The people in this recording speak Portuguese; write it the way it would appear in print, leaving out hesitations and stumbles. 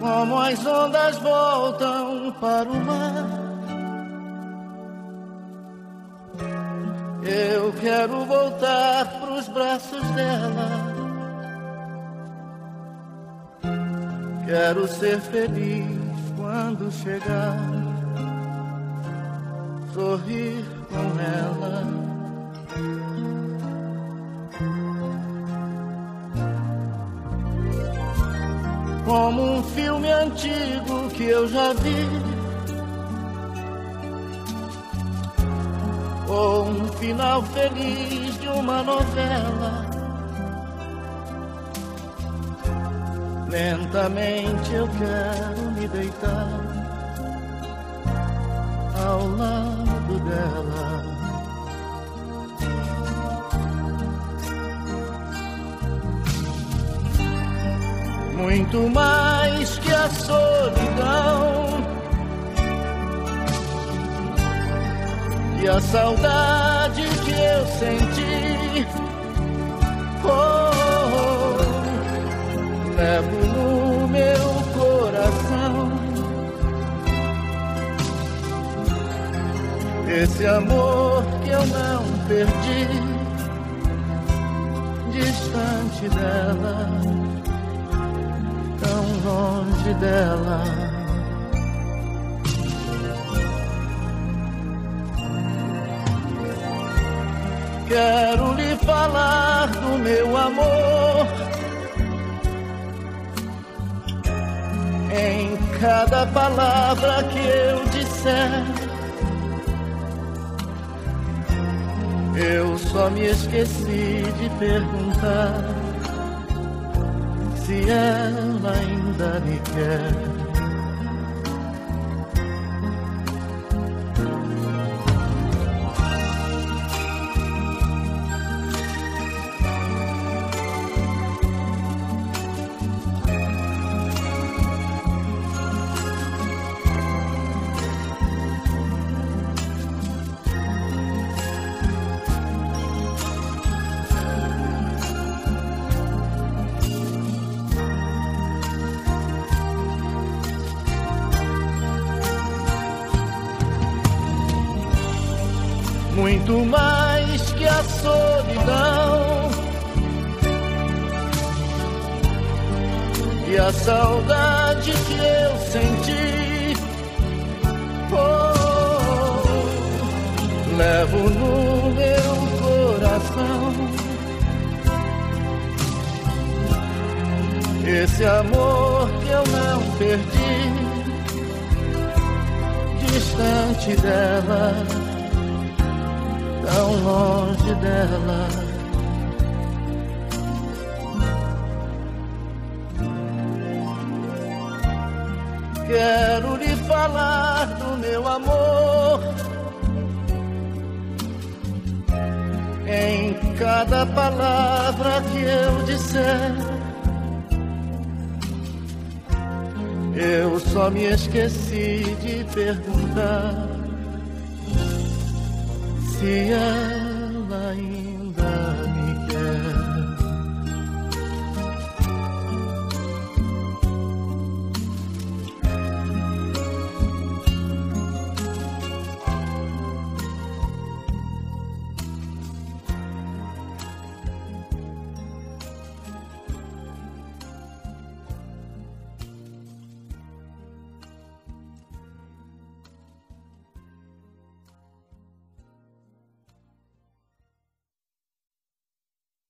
como as ondas voltam para o mar. Eu quero voltar pros braços dela. Quero ser feliz quando chegar, sorrir com ela. Como um filme antigo que eu já vi, ou um final feliz de uma novela. Lentamente eu quero me deitar ao lado dela. Muito mais que a solidão e a saudade que eu senti, levo no meu coração esse amor que eu não perdi, distante dela, tão longe dela. Quero lhe falar do meu amor em cada palavra que eu disser. Eu só me esqueci de perguntar se ela ainda me quer. Muito mais que a solidão e a saudade que eu senti, levo no meu coração esse amor que eu não perdi, distante dela, tão longe dela. Quero lhe falar do meu amor em cada palavra que eu disser. Eu só me esqueci de perguntar se ela ainda